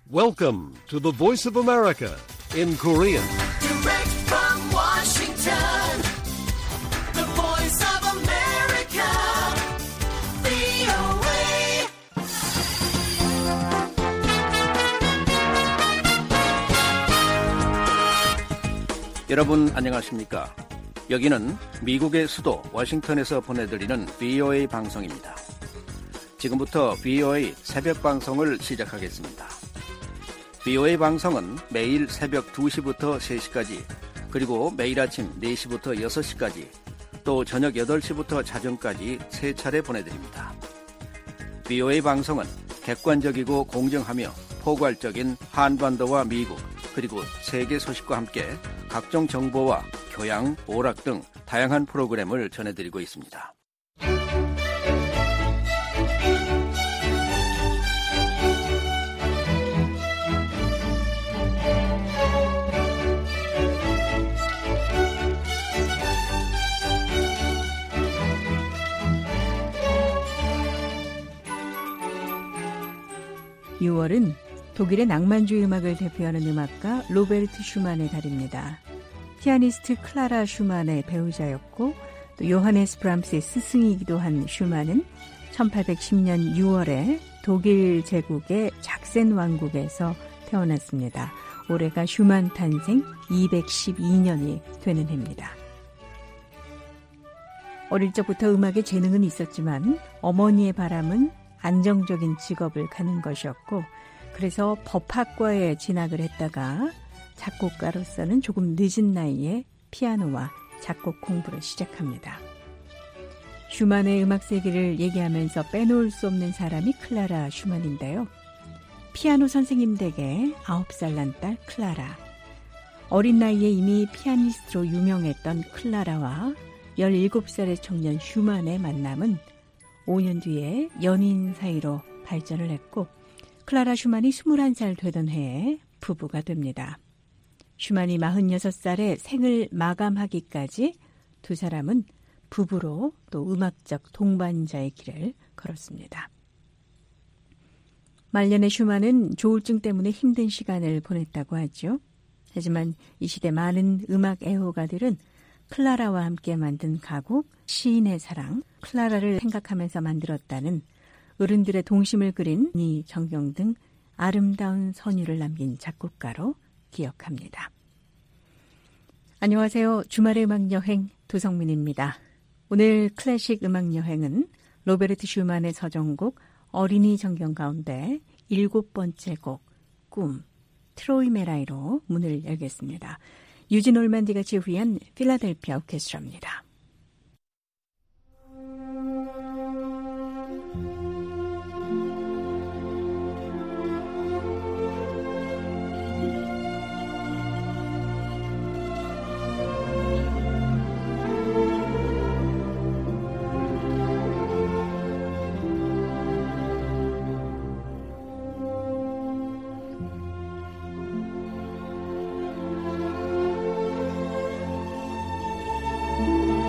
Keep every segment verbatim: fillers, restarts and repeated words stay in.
Welcome to the Voice of America in Korean. Direct from Washington, the Voice of America, 브이오에이. 여러분 안녕하십니까? 여기는 미국의 수도 워싱턴에서 보내드리는 브이오에이 방송입니다. 지금부터 브이오에이 새벽 방송을 시작하겠습니다. 브이오에이 방송은 매일 새벽 두 시부터 세 시까지, 그리고 매일 아침 네 시부터 여섯 시까지, 또 저녁 여덟 시부터 자정까지 세 차례 보내드립니다. 브이오에이 방송은 객관적이고 공정하며 포괄적인 한반도와 미국, 그리고 세계 소식과 함께 각종 정보와 교양, 오락 등 다양한 프로그램을 전해드리고 있습니다. 유월은 독일의 낭만주의 음악을 대표하는 음악가 로베르트 슈만의 달입니다. 피아니스트 클라라 슈만의 배우자였고 또 요하네스 브람스의 스승이기도 한 슈만은 천팔백십 년 유월에 독일 제국의 작센 왕국에서 태어났습니다. 올해가 슈만 탄생 이백십이 년이 되는 해입니다. 어릴 적부터 음악에 재능은 있었지만 어머니의 바람은 안정적인 직업을 갖는 것이었고, 그래서 법학과에 진학을 했다가 작곡가로서는 조금 늦은 나이에 피아노와 작곡 공부를 시작합니다. 슈만의 음악 세계를 얘기하면서 빼놓을 수 없는 사람이 클라라 슈만인데요. 피아노 선생님 댁에 아홉 살 난 딸 클라라. 어린 나이에 이미 피아니스트로 유명했던 클라라와 열일곱 살의 청년 슈만의 만남은 오 년 뒤에 연인 사이로 발전을 했고, 클라라 슈만이 스물한 살 되던 해에 부부가 됩니다. 슈만이 마흔여섯 살에 생을 마감하기까지 두 사람은 부부로 또 음악적 동반자의 길을 걸었습니다. 말년에 슈만은 조울증 때문에 힘든 시간을 보냈다고 하죠. 하지만 이 시대 많은 음악 애호가들은 클라라와 함께 만든 가곡 시인의 사랑, 클라라를 생각하면서 만들었다는 어른들의 동심을 그린 이 정경 등 아름다운 선율을 남긴 작곡가로 기억합니다. 안녕하세요. 주말의 음악여행 도성민입니다. 오늘 클래식 음악여행은 로베르트 슈만의 서정곡 어린이 정경 가운데 일곱 번째 곡 꿈, 트로이 메라이로 문을 열겠습니다. 유진 올만디가 지휘한 필라델피아 오케스트라입니다. thank you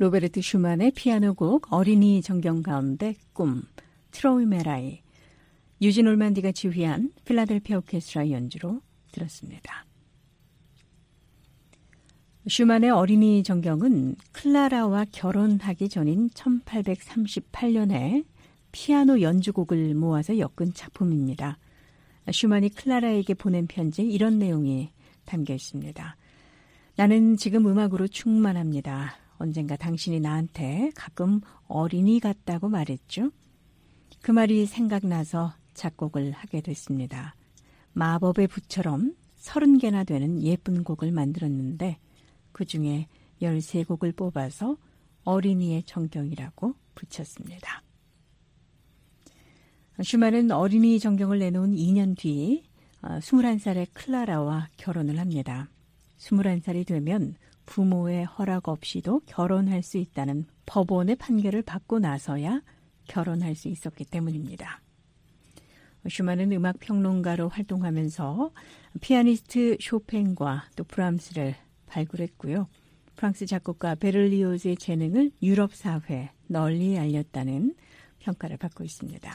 로베르트 슈만의 피아노곡 어린이 정경 가운데 꿈, 트로이 메라이, 유진 올만디가 지휘한 필라델피아 오케스트라 연주로 들었습니다. 슈만의 어린이 정경은 클라라와 결혼하기 전인 천팔백삼십팔 년에 피아노 연주곡을 모아서 엮은 작품입니다. 슈만이 클라라에게 보낸 편지에 이런 내용이 담겨 있습니다. 나는 지금 음악으로 충만합니다. 언젠가 당신이 나한테 가끔 어린이 같다고 말했죠. 그 말이 생각나서 작곡을 하게 됐습니다. 마법의 붓처럼 서른 개나 되는 예쁜 곡을 만들었는데 그중에 열세 곡을 뽑아서 어린이의 정경이라고 붙였습니다. 슈만은 어린이 정경을 내놓은 이 년 뒤 스물한 살의 클라라와 결혼을 합니다. 스물한 살이 되면 부모의 허락 없이도 결혼할 수 있다는 법원의 판결을 받고 나서야 결혼할 수 있었기 때문입니다. 슈만은 음악 평론가로 활동하면서 피아니스트 쇼팽과 또 브람스를 발굴했고요. 프랑스 작곡가 베를리오즈의 재능을 유럽 사회에 널리 알렸다는 평가를 받고 있습니다.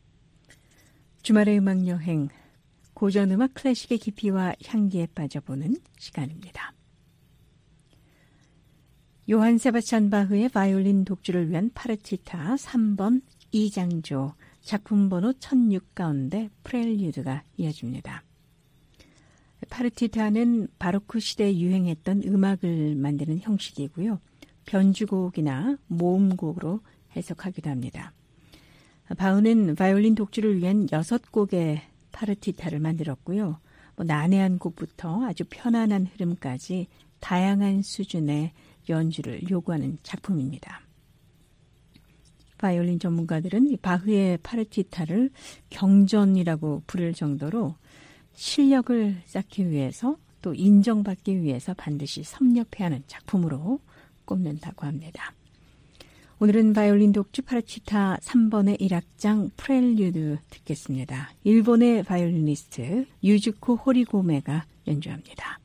주말의 음악 여행, 고전 음악 클래식의 깊이와 향기에 빠져보는 시간입니다. 요한 세바스찬 바흐의 바이올린 독주를 위한 파르티타 삼 번 이 장조, 작품 번호 천육 가운데 프렐류드가 이어집니다. 파르티타는 바로크 시대에 유행했던 음악을 만드는 형식이고요. 변주곡이나 모음곡으로 해석하기도 합니다. 바흐는 바이올린 독주를 위한 여섯 곡의 파르티타를 만들었고요. 뭐 난해한 곡부터 아주 편안한 흐름까지 다양한 수준의 연주를 요구하는 작품입니다. 바이올린 전문가들은 이 바흐의 파르티타를 경전이라고 부를 정도로 실력을 쌓기 위해서 또 인정받기 위해서 반드시 섭렵해야 하는 작품으로 꼽는다고 합니다. 오늘은 바이올린 독주 파르티타 삼 번의 일 악장 프렐류드 듣겠습니다. 일본의 바이올리니스트 유즈코 호리고메가 연주합니다.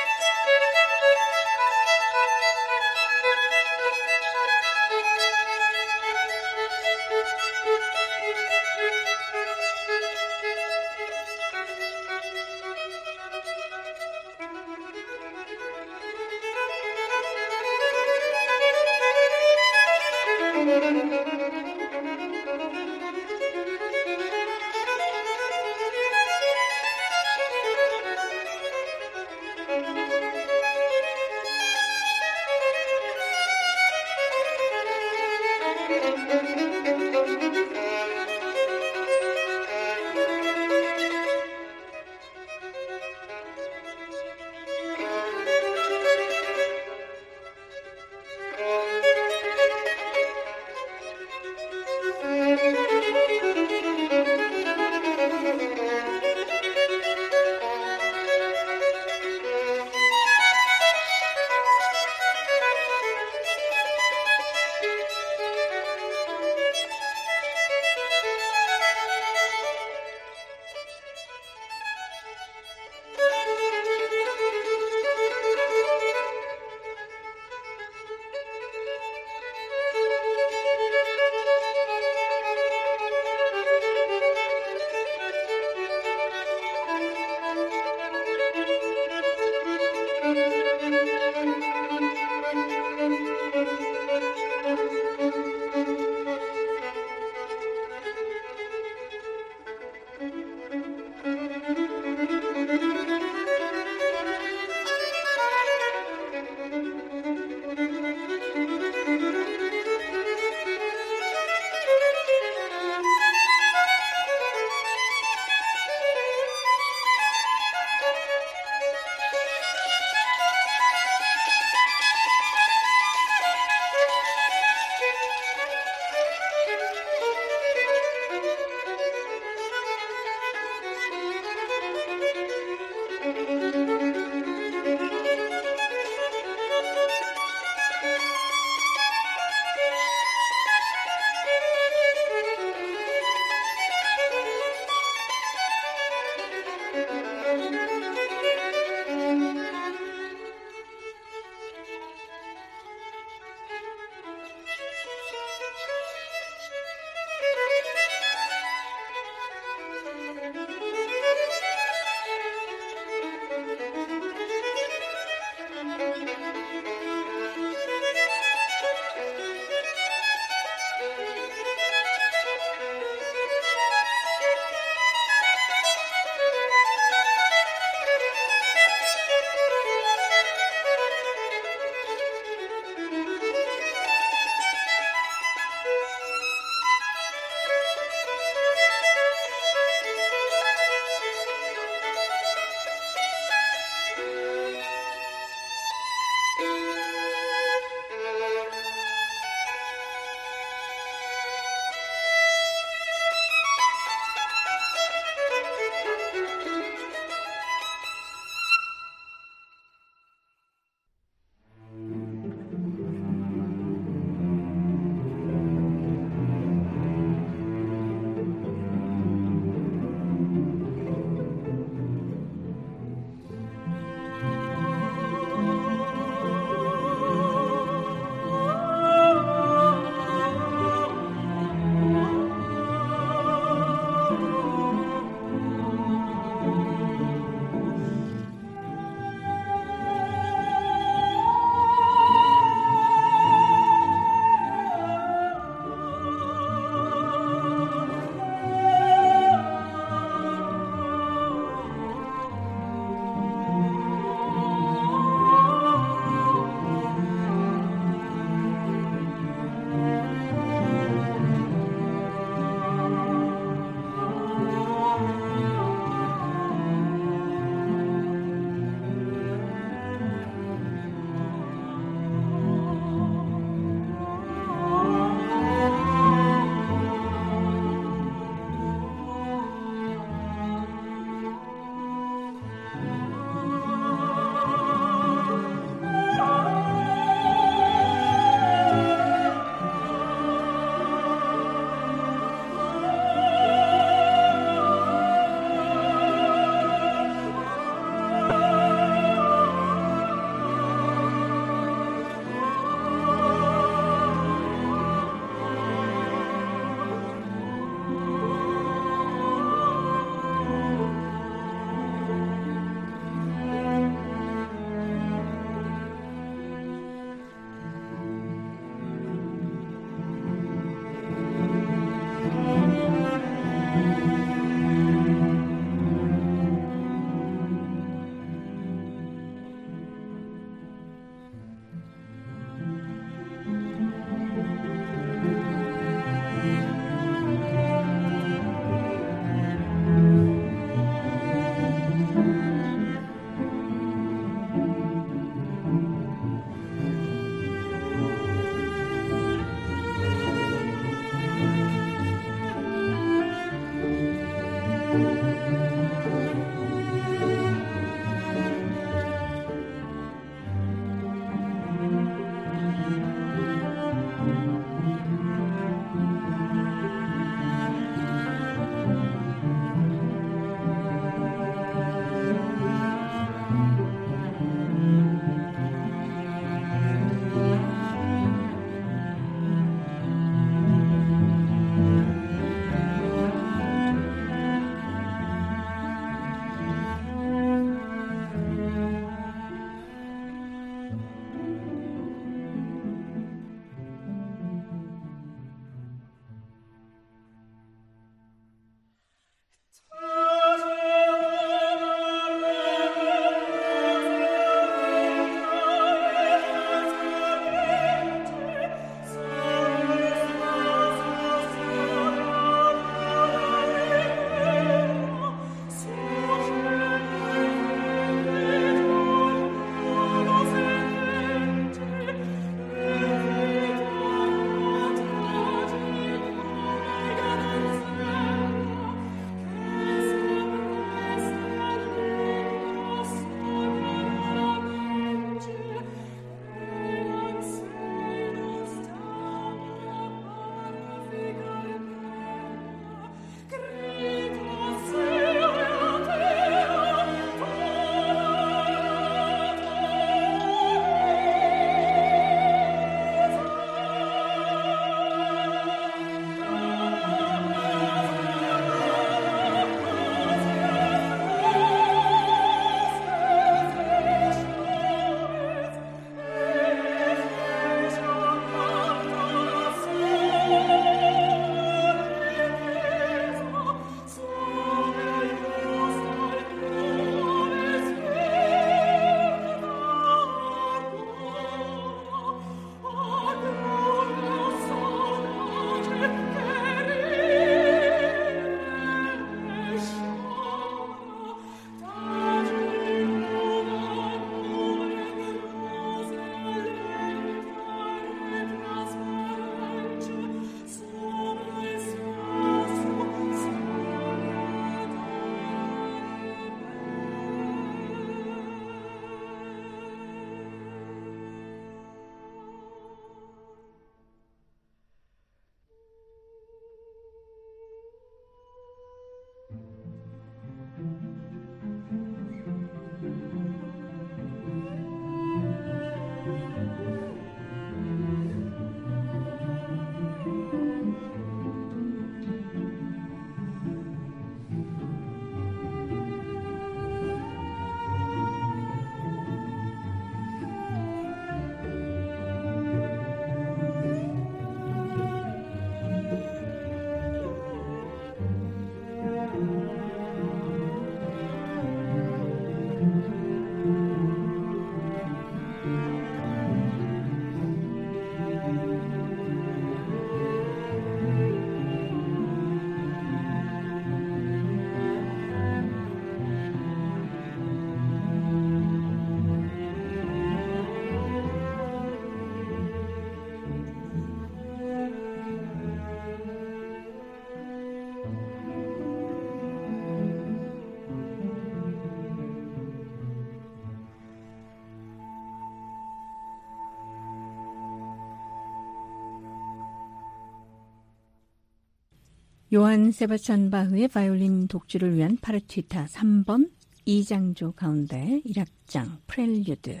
요한 세바스찬 바흐의 바이올린 독주를 위한 파르티타 삼 번 이 장조 가운데 일 악장 프렐류드,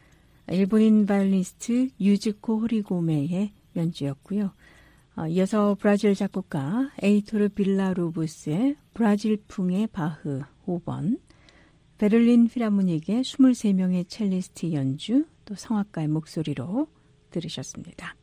일본인 바이올리니스트 유즈코 호리고메의 연주였고요. 어, 이어서 브라질 작곡가 에이토르 빌라루부스의 브라질풍의 바흐 오 번, 베를린 필하모닉의 이십삼 명의 첼리스트 연주, 또 성악가의 목소리로 들으셨습니다.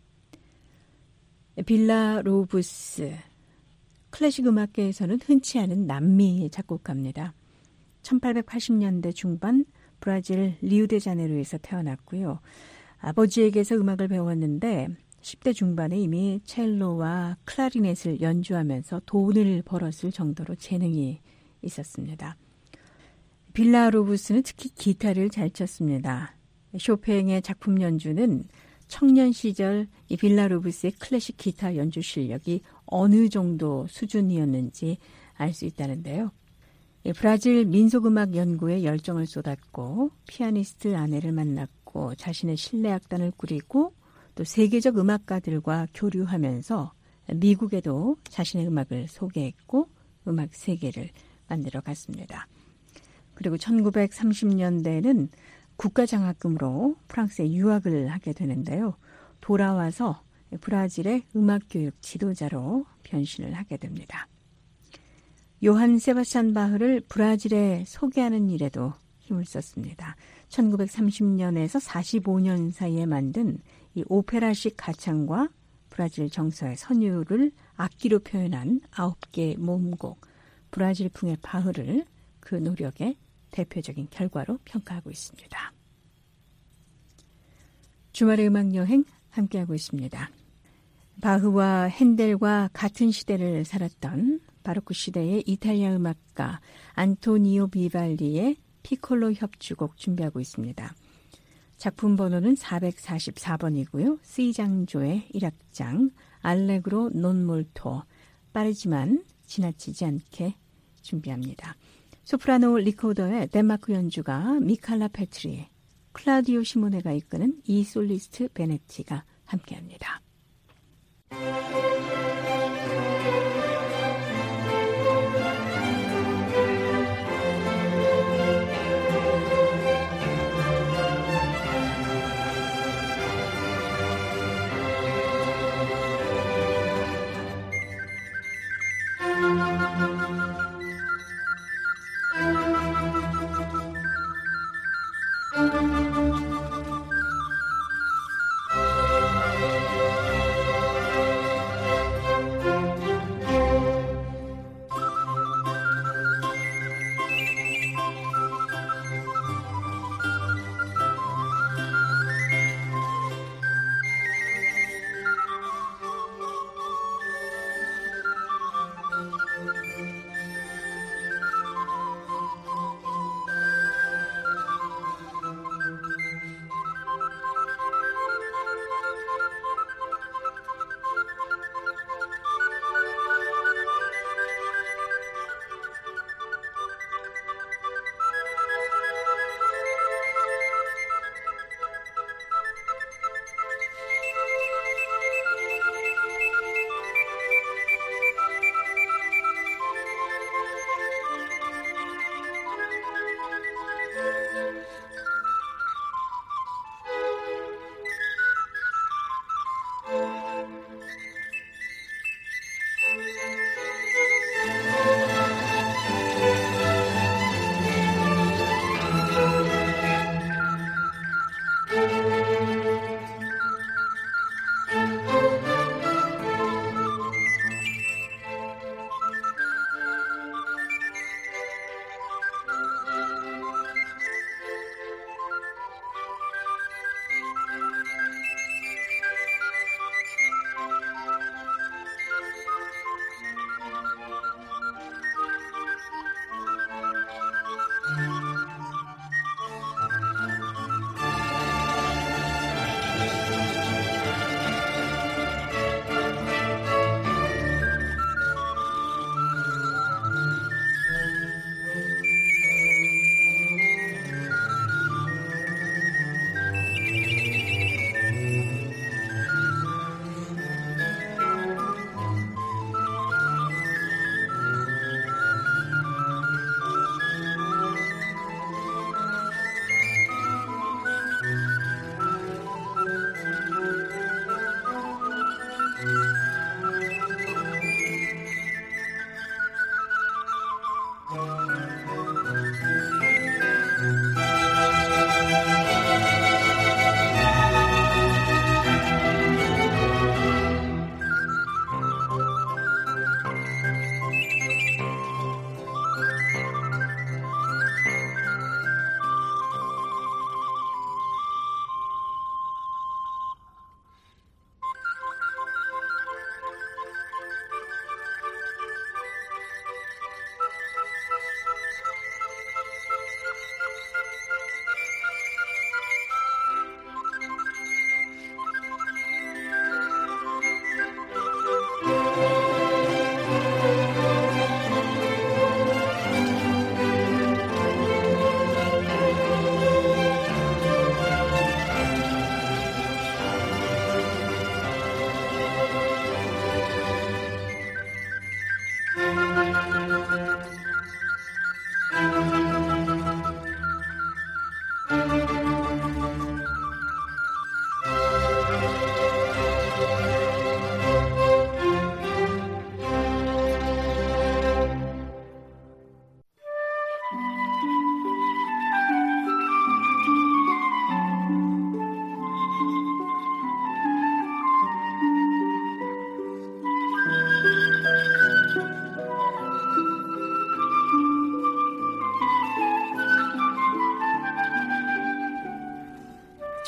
빌라루부스, 클래식 음악계에서는 흔치 않은 남미 작곡가입니다. 천팔백팔십 년대 중반 브라질 리우데자네이루에서 태어났고요. 아버지에게서 음악을 배웠는데 십 대 중반에 이미 첼로와 클라리넷을 연주하면서 돈을 벌었을 정도로 재능이 있었습니다. 빌라루부스는 특히 기타를 잘 쳤습니다. 쇼팽의 작품 연주는 청년 시절 이 빌라로브스의 클래식 기타 연주 실력이 어느 정도 수준이었는지 알 수 있다는데요. 브라질 민속음악 연구에 열정을 쏟았고 피아니스트 아내를 만났고 자신의 실내악단을 꾸리고 또 세계적 음악가들과 교류하면서 미국에도 자신의 음악을 소개했고 음악 세계를 만들어 갔습니다. 그리고 천구백삼십 년대에는 국가장학금으로 프랑스에 유학을 하게 되는데요. 돌아와서 브라질의 음악교육 지도자로 변신을 하게 됩니다. 요한 세바스찬 바흐를 브라질에 소개하는 일에도 힘을 썼습니다. 천구백삼십 년에서 사십오 년 사이에 만든 이 오페라식 가창과 브라질 정서의 선율을 악기로 표현한 아홉 개의 모음곡 브라질풍의 바흐를 그 노력의 대표적인 결과로 평가하고 있습니다. 주말의 음악여행 함께하고 있습니다. 바흐와 핸델과 같은 시대를 살았던 바로크 시대의 이탈리아 음악가 안토니오 비발디의 피콜로 협주곡 준비하고 있습니다. 작품 번호는 사백사십사 번이고요. C장조의 일 악장 알레그로 non molto 빠르지만 지나치지 않게 준비합니다. 소프라노 리코더의 덴마크 연주가 미칼라 페트리, 클라우디오 시모네가 이끄는 이 솔리스트 베네티가 함께합니다.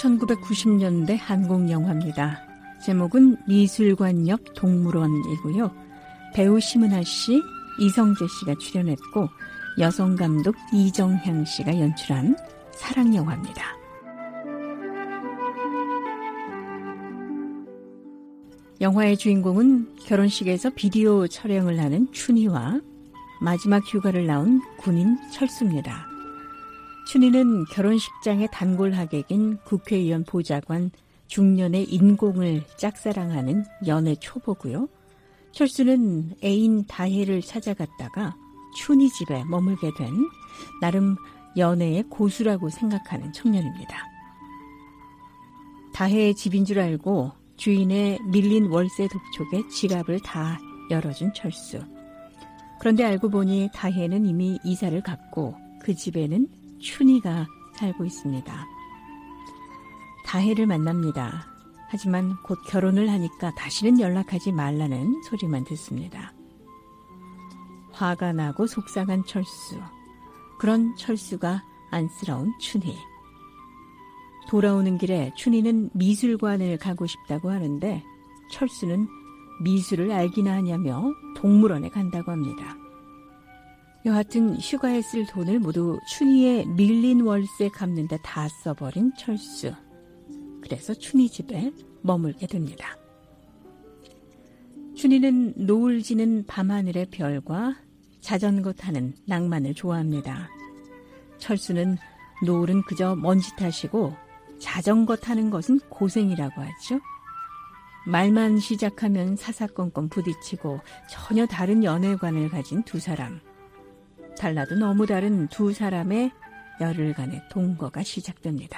천구백구십 년대 한국 영화입니다. 제목은 미술관 옆 동물원이고요. 배우 심은하 씨, 이성재 씨가 출연했고 여성 감독 이정향 씨가 연출한 사랑 영화입니다. 영화의 주인공은 결혼식에서 비디오 촬영을 하는 춘희와 마지막 휴가를 나온 군인 철수입니다. 춘희는 결혼식장의 단골 하객인 국회의원 보좌관 중년의 인공을 짝사랑하는 연애 초보고요. 철수는 애인 다혜를 찾아갔다가 춘희 집에 머물게 된 나름 연애의 고수라고 생각하는 청년입니다. 다혜의 집인 줄 알고 주인의 밀린 월세 독촉에 지갑을 다 열어준 철수. 그런데 알고 보니 다혜는 이미 이사를 갔고 그 집에는 춘희가 살고 있습니다. 다혜를 만납니다. 하지만 곧 결혼을 하니까 다시는 연락하지 말라는 소리만 듣습니다. 화가 나고 속상한 철수. 그런 철수가 안쓰러운 춘희. 돌아오는 길에 춘희는 미술관을 가고 싶다고 하는데 철수는 미술을 알기나 하냐며 동물원에 간다고 합니다. 여하튼 휴가에 쓸 돈을 모두 춘희의 밀린 월세 갚는 데 다 써버린 철수. 그래서 춘희 집에 머물게 됩니다. 춘희는 노을 지는 밤하늘의 별과 자전거 타는 낭만을 좋아합니다. 철수는 노을은 그저 먼지 탓이고 자전거 타는 것은 고생이라고 하죠. 말만 시작하면 사사건건 부딪히고 전혀 다른 연애관을 가진 두 사람. 달라도 너무 다른 두 사람의 열흘간의 동거가 시작됩니다.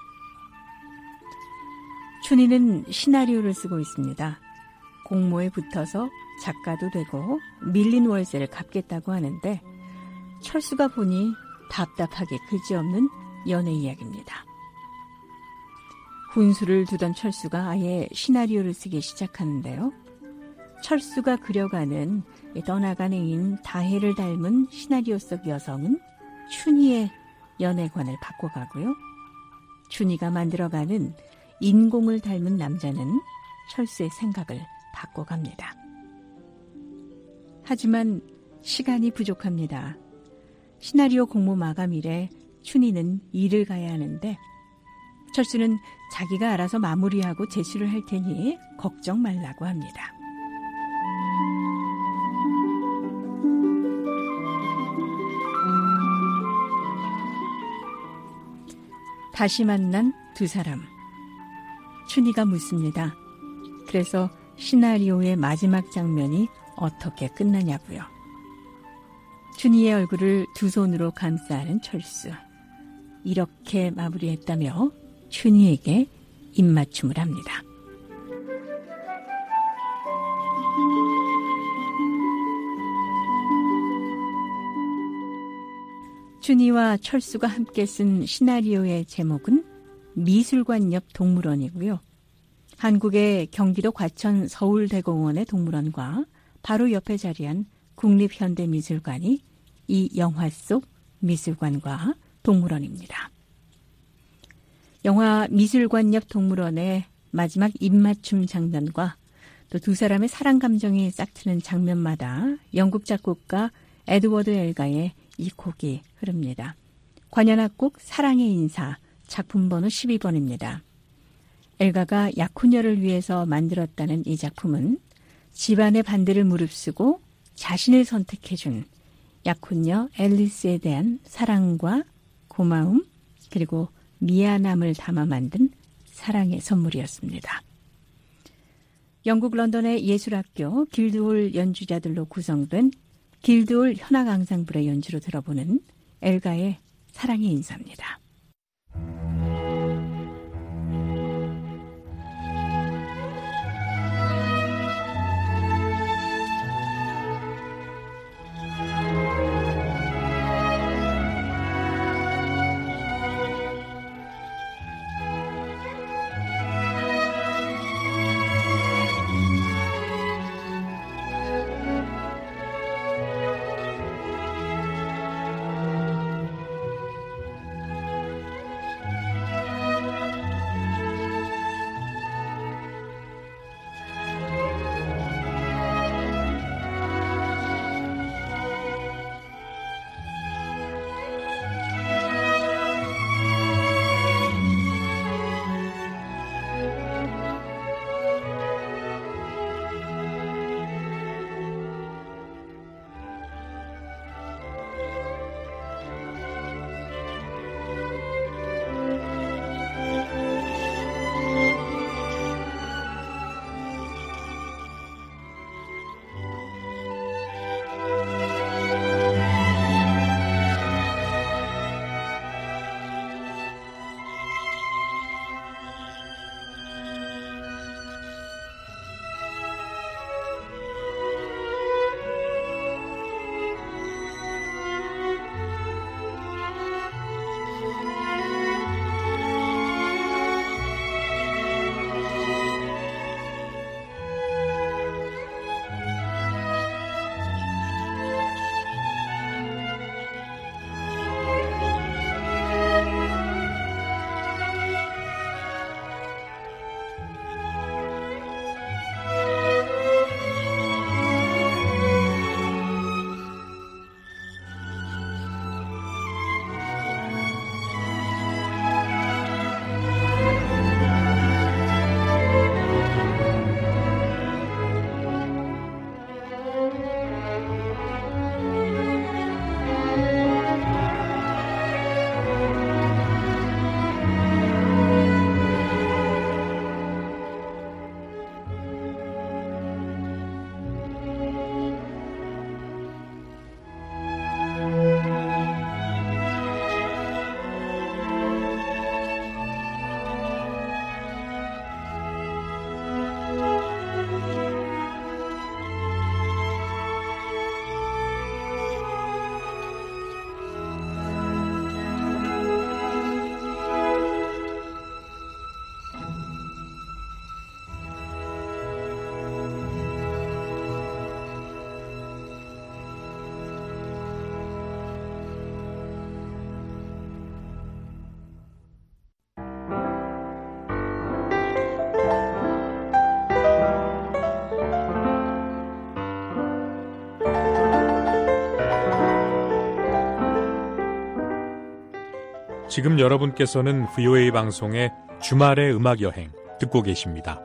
춘희는 시나리오를 쓰고 있습니다. 공모에 붙어서 작가도 되고 밀린 월세를 갚겠다고 하는데 철수가 보니 답답하게 그지없는 연애 이야기입니다. 훈수를 두던 철수가 아예 시나리오를 쓰기 시작하는데요. 철수가 그려가는 떠나간 애인 다혜를 닮은 시나리오 속 여성은 춘희의 연애관을 바꿔가고요. 춘희가 만들어가는 인공을 닮은 남자는 철수의 생각을 바꿔갑니다. 하지만 시간이 부족합니다. 시나리오 공모 마감일에 춘희는 일을 가야 하는데 철수는 자기가 알아서 마무리하고 제출을 할 테니 걱정 말라고 합니다. 다시 만난 두 사람. 춘희가 묻습니다. 그래서 시나리오의 마지막 장면이 어떻게 끝나냐고요. 춘희의 얼굴을 두 손으로 감싸 안은 철수. 이렇게 마무리했다며 춘희에게 입맞춤을 합니다. 춘희와 철수가 함께 쓴 시나리오의 제목은 미술관 옆 동물원이고요. 한국의 경기도 과천 서울대공원의 동물원과 바로 옆에 자리한 국립현대미술관이 이 영화 속 미술관과 동물원입니다. 영화 미술관 옆 동물원의 마지막 입맞춤 장면과 또 두 사람의 사랑 감정이 싹트는 장면마다 영국 작곡가 에드워드 엘가의 이 곡이 흐릅니다. 관현악곡 사랑의 인사, 작품 번호 십이 번입니다. 엘가가 약혼녀를 위해서 만들었다는 이 작품은 집안의 반대를 무릅쓰고 자신을 선택해준 약혼녀 앨리스에 대한 사랑과 고마움 그리고 미안함을 담아 만든 사랑의 선물이었습니다. 영국 런던의 예술학교 길드홀 연주자들로 구성된 길드홀 현악앙상블의 연주로 들어보는 엘가의 사랑의 인사입니다. 지금 여러분께서는 브이오에이 방송의 주말의 음악여행 듣고 계십니다.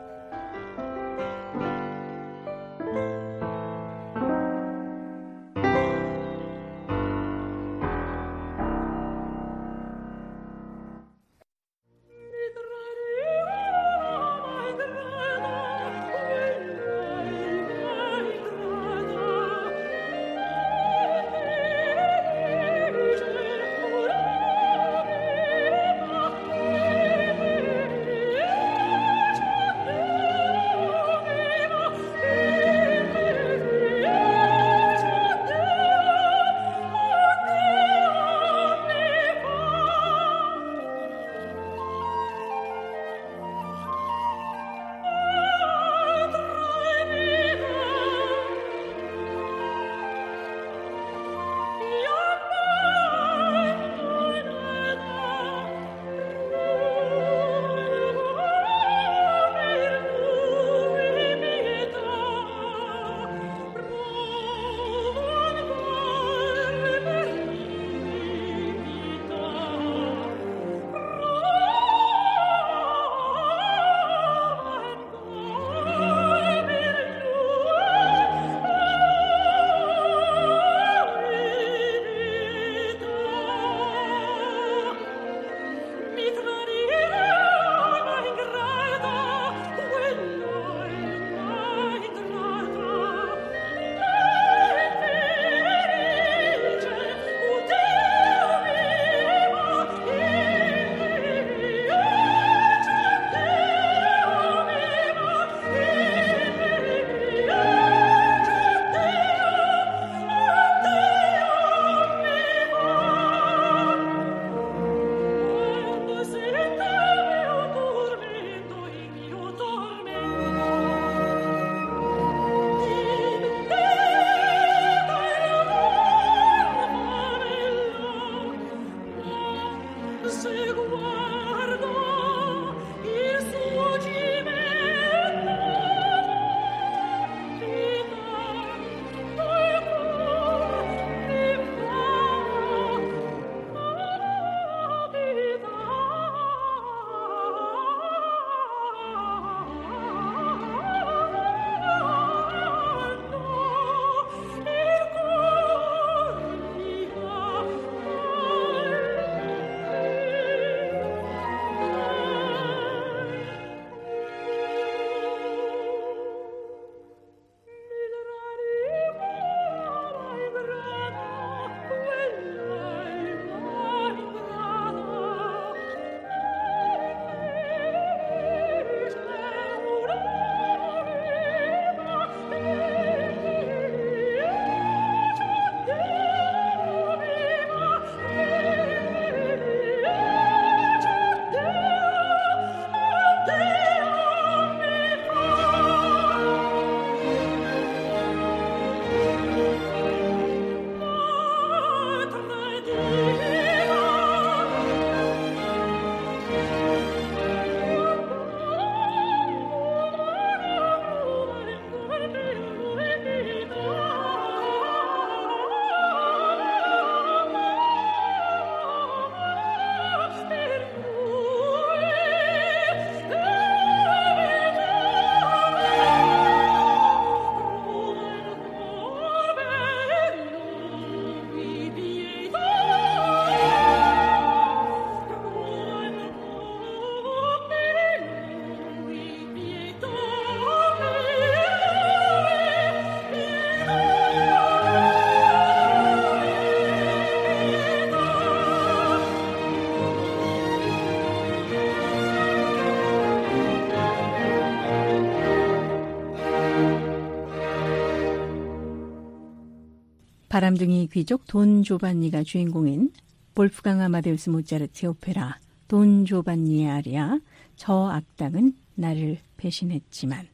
바람둥이 귀족 돈 조반니가 주인공인 볼프강 아마데우스 모차르트의 오페라 돈 조반니의 아리아 저 악당은 나를 배신했지만,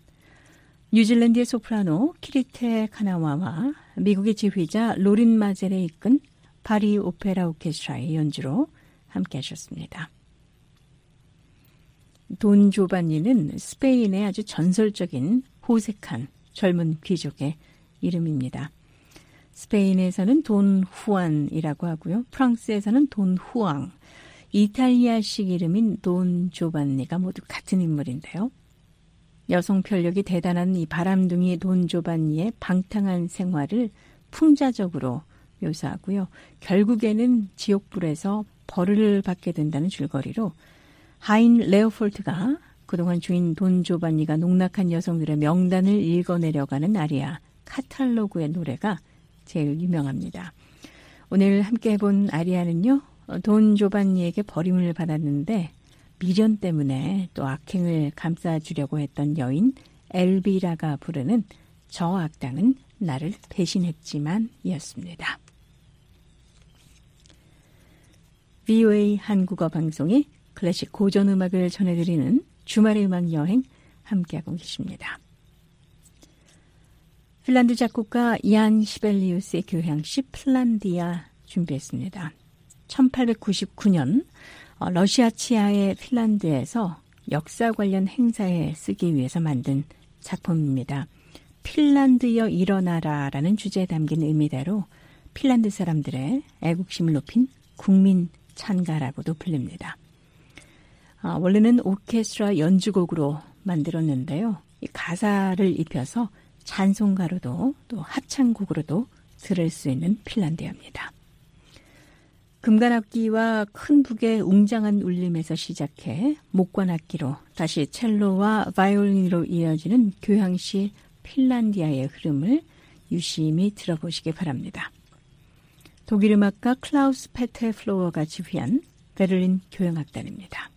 뉴질랜드의 소프라노 키리테 카나와와 미국의 지휘자 로린 마젤에 이끈 파리 오페라 오케스트라의 연주로 함께 하셨습니다. 돈 조반니는 스페인의 아주 전설적인 호색한 젊은 귀족의 이름입니다. 스페인에서는 돈 후안이라고 하고요. 프랑스에서는 돈 후앙, 이탈리아식 이름인 돈 조반니가 모두 같은 인물인데요. 여성 편력이 대단한 이 바람둥이 돈 조반니의 방탕한 생활을 풍자적으로 묘사하고요. 결국에는 지옥불에서 벌을 받게 된다는 줄거리로 하인 레오폴트가 그동안 주인 돈 조반니가 농락한 여성들의 명단을 읽어내려가는 아리아 카탈로그의 노래가 제일 유명합니다. 오늘 함께 해본 아리아는요. 돈 조반니에게 버림을 받았는데 미련 때문에 또 악행을 감싸주려고 했던 여인 엘비라가 부르는 저 악당은 나를 배신했지만 이었습니다. 브이오에이 한국어 방송이 클래식 고전음악을 전해드리는 주말의 음악 여행 함께하고 계십니다. 핀란드 작곡가 얀 시벨리우스의 교향시 핀란디아 준비했습니다. 천팔백구십구 년 러시아 치하의 핀란드에서 역사 관련 행사에 쓰기 위해서 만든 작품입니다. 핀란드여 일어나라라는 주제에 담긴 의미대로 핀란드 사람들의 애국심을 높인 국민 찬가라고도 불립니다. 아, 원래는 오케스트라 연주곡으로 만들었는데요. 이 가사를 입혀서 찬송가로도 또 합창곡으로도 들을 수 있는 핀란드어입니다. 금관악기와 큰 북의 웅장한 울림에서 시작해 목관악기로 다시 첼로와 바이올린으로 이어지는 교향시 핀란디아의 흐름을 유심히 들어보시기 바랍니다. 독일 음악가 클라우스 페테 플로어가 지휘한 베를린 교향악단입니다.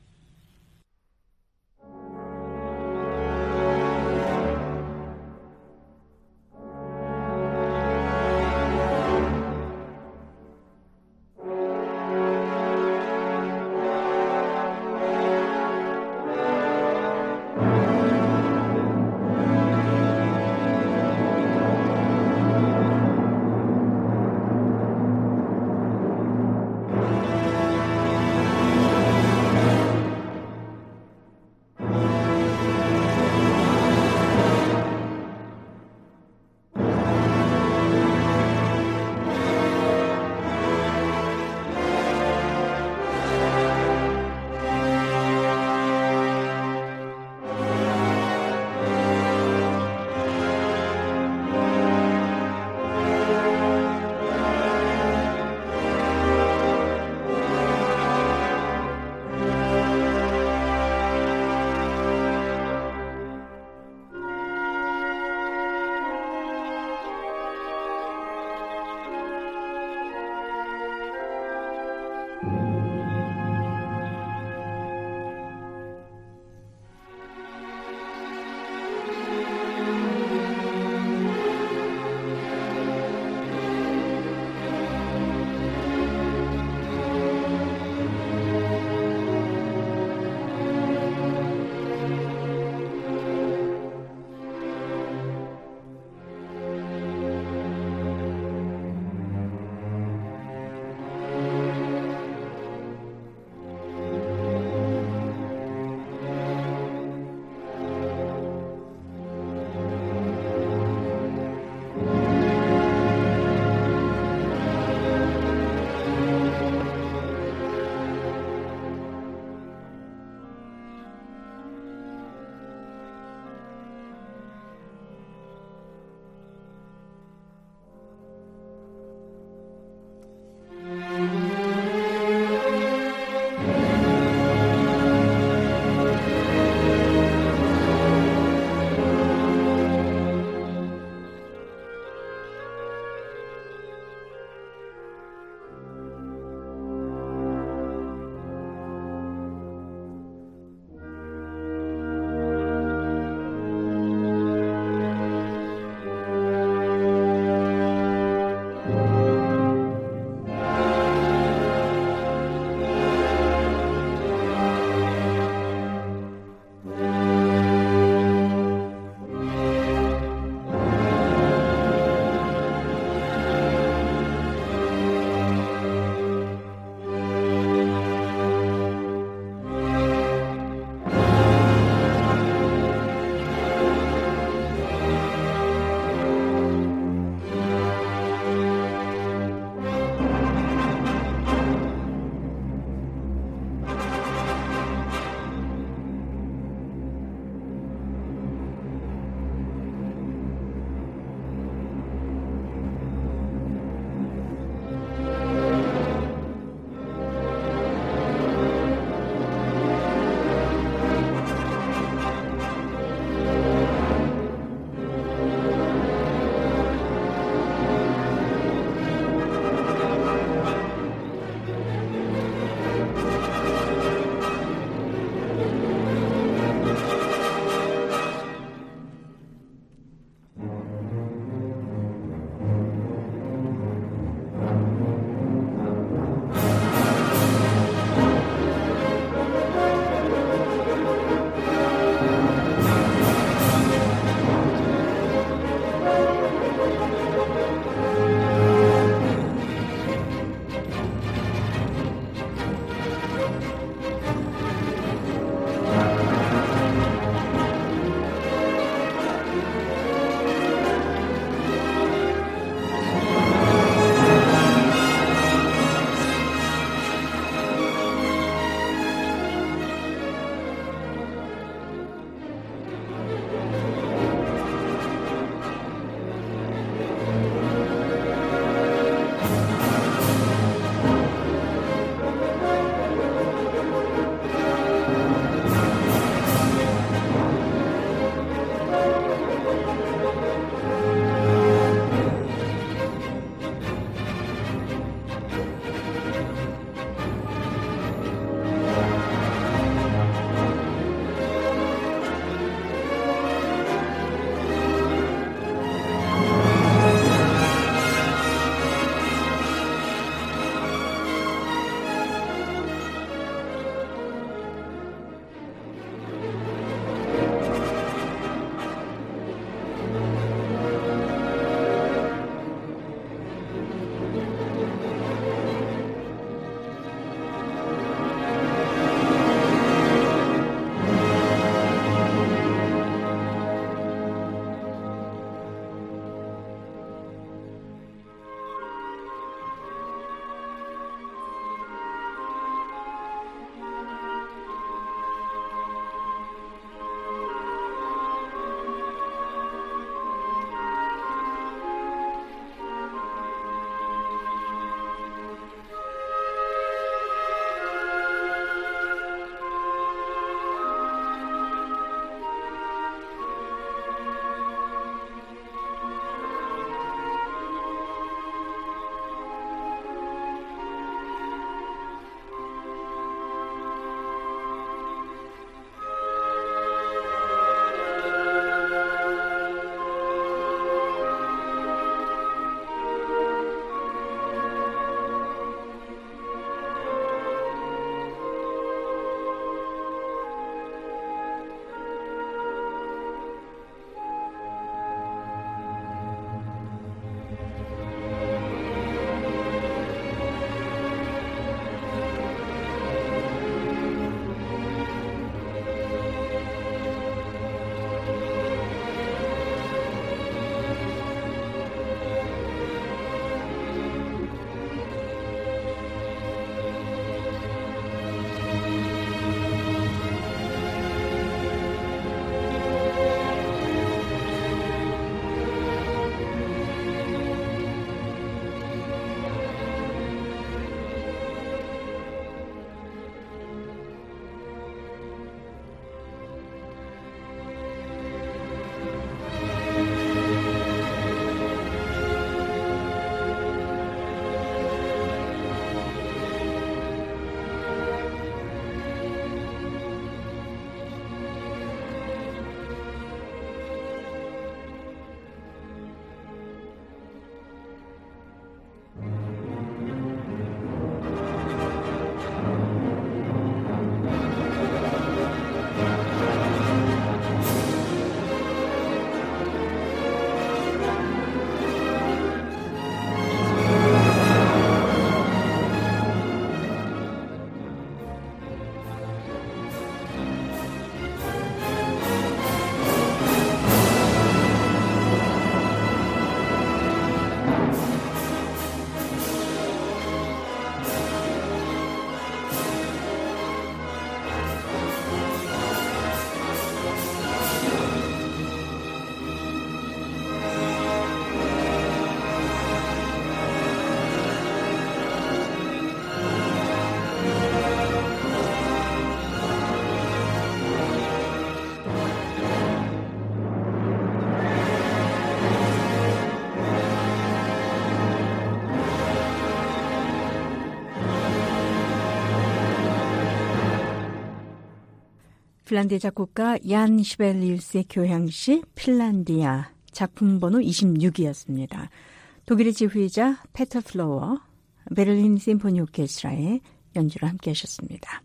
핀란드의 작곡가 얀 시벨리우스의 교향시 핀란디아 작품 번호 이십육이었습니다. 독일의 지휘자 페터 플로어, 베를린 심포니 오케스트라의 연주를 함께 하셨습니다.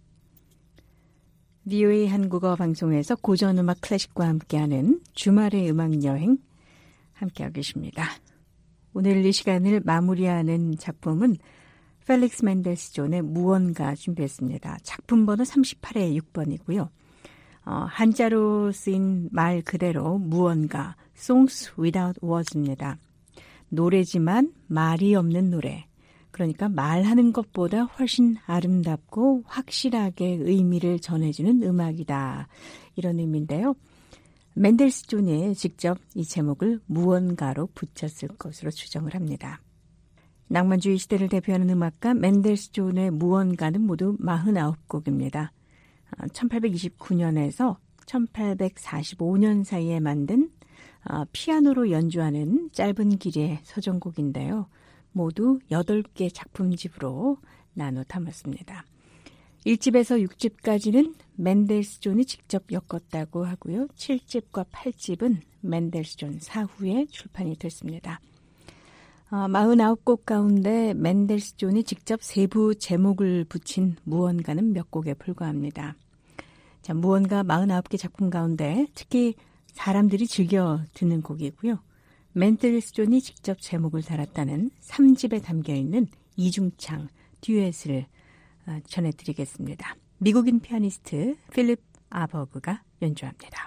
브이오에이 한국어 방송에서 고전음악 클래식과 함께하는 주말의 음악여행 함께하고 계십니다. 오늘 이 시간을 마무리하는 작품은 펠릭스 맨델스존의 무언가 준비했습니다. 작품 번호 삼십팔의 육 번이고요. 어, 한자로 쓰인 말 그대로 무언가, Songs Without Words입니다. 노래지만 말이 없는 노래. 그러니까 말하는 것보다 훨씬 아름답고 확실하게 의미를 전해주는 음악이다. 이런 의미인데요. 맨델스존이 직접 이 제목을 무언가로 붙였을 것으로 추정을 합니다. 낭만주의 시대를 대표하는 음악가 맨델스존의 무언가는 모두 사십구 곡입니다. 천팔백이십구 년에서 천팔백사십오 년 사이에 만든 피아노로 연주하는 짧은 길이의 서정곡인데요. 모두 여덟 개 작품집으로 나눠 담았습니다. 일 집에서 육 집까지는 맨델스존이 직접 엮었다고 하고요. 칠 집과 팔 집은 맨델스존 사후에 출판이 됐습니다. 어, 사십구 곡 가운데 맨델스존이 직접 세부 제목을 붙인 무언가는 몇 곡에 불과합니다. 자, 무언가 사십구 개 작품 가운데 특히 사람들이 즐겨 듣는 곡이고요. 맨델스존이 직접 제목을 달았다는 삼 집에 담겨있는 이중창 듀엣을 어, 전해드리겠습니다. 미국인 피아니스트 필립 아버그가 연주합니다.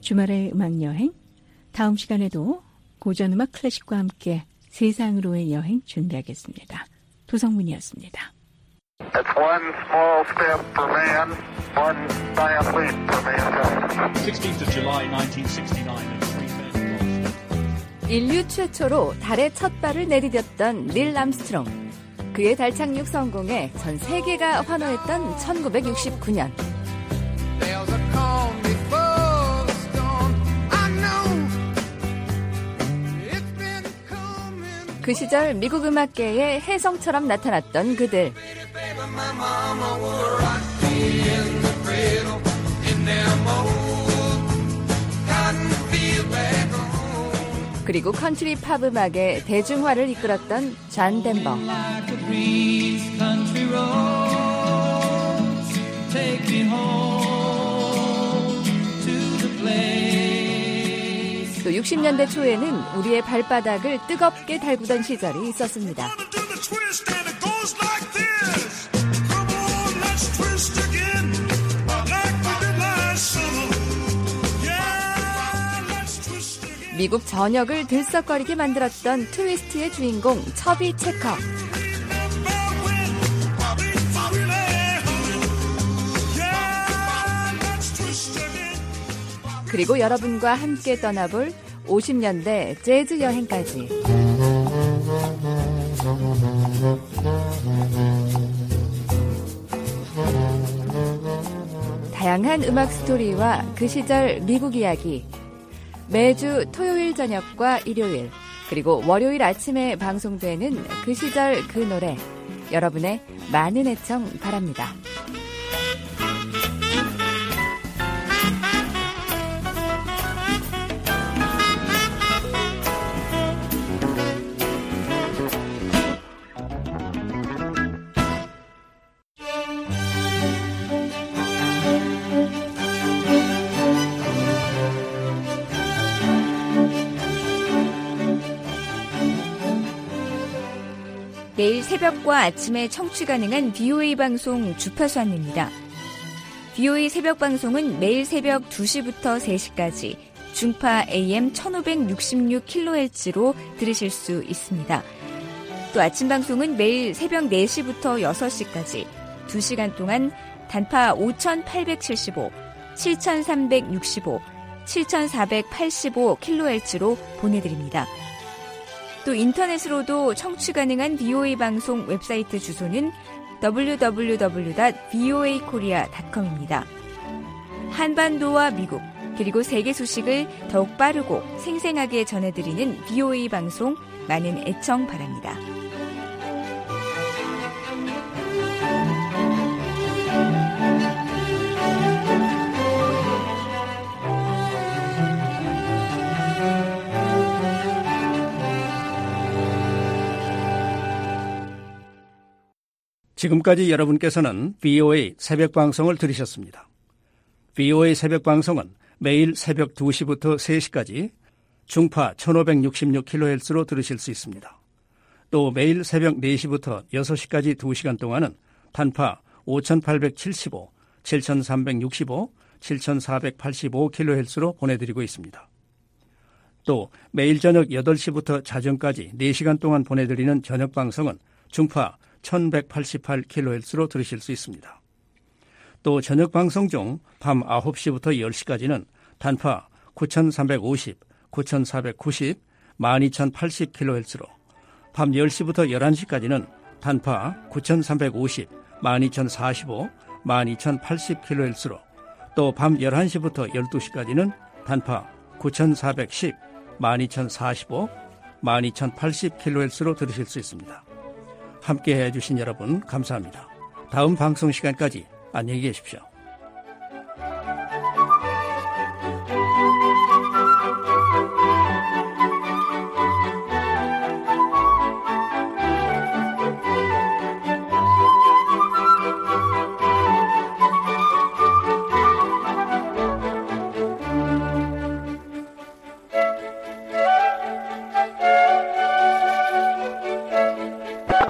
주말의 음악여행. 다음 시간에도 고전음악 클래식과 함께 세상으로의 여행 준비하겠습니다. 도성문이었습니다. It's one small step for man, one giant leap for mankind. sixteenth of July nineteen sixty-nine at three men. 인류 최초로 달에 첫 발을 내디뎠던 닐 암스트롱. 그의 달 착륙 성공에 전 세계가 환호했던 천구백육십구 년. 그 시절 미국 음악계의 혜성처럼 나타났던 그들. 그리고 컨트리 팝 음악의 대중화를 이끌었던 잔 덴버. 또 육십 년대 초에는 우리의 발바닥을 뜨겁게 달구던 시절이 있었습니다. 미국 전역을 들썩거리게 만들었던 트위스트의 주인공 처비 체커. 그리고 여러분과 함께 떠나볼 오십 년대 재즈 여행까지. 다양한 음악 스토리와 그 시절 미국 이야기. 매주 토요일 저녁과 일요일, 그리고 월요일 아침에 방송되는 그 시절 그 노래. 여러분의 많은 애청 바랍니다. 매일 새벽과 아침에 청취 가능한 비오에이 방송 주파수 안내입니다. 비오에이 새벽 방송은 매일 새벽 두 시부터 세 시까지 중파 에이엠 천오백육십육 킬로헤르츠로 들으실 수 있습니다. 또 아침 방송은 매일 새벽 네 시부터 여섯 시까지 두 시간 동안 단파 오천팔백칠십오, 칠천삼백육십오, 칠천사백팔십오 킬로헤르츠로 보내드립니다. 또 인터넷으로도 청취 가능한 비오에이 방송 웹사이트 주소는 더블유 더블유 더블유 닷 비오에이 코리아 닷 컴입니다. 한반도와 미국, 그리고 세계 소식을 더욱 빠르고 생생하게 전해드리는 비오에이 방송 많은 애청 바랍니다. 지금까지 여러분께서는 비오에이 새벽 방송을 들으셨습니다. 비오에이 새벽 방송은 매일 새벽 두 시부터 세 시까지 중파 천오백육십육 킬로헤르츠로 들으실 수 있습니다. 또 매일 새벽 네 시부터 여섯 시까지 두 시간 동안은 단파 오천팔백칠십오, 칠천삼백육십오, 칠천사백팔십오 킬로헤르츠로 보내드리고 있습니다. 또 매일 저녁 여덟 시부터 자정까지 네 시간 동안 보내드리는 저녁 방송은 중파 천백팔십팔 킬로헤르츠로 들으실 수 있습니다. 또 저녁 방송 중 밤 아홉 시부터 열 시까지는 단파 구천삼백오십, 구천사백구십, 만 이천팔십 킬로헤르츠로, 밤 열 시부터 열한 시까지는 단파 구천삼백오십, 만 이천사십오, 만 이천팔십 킬로헤르츠로, 또 밤 열한 시부터 열두 시까지는 단파 구천사백십, 만 이천사십오, 만 이천팔십 킬로헤르츠로 들으실 수 있습니다. 함께해 주신 여러분 감사합니다. 다음 방송 시간까지 안녕히 계십시오.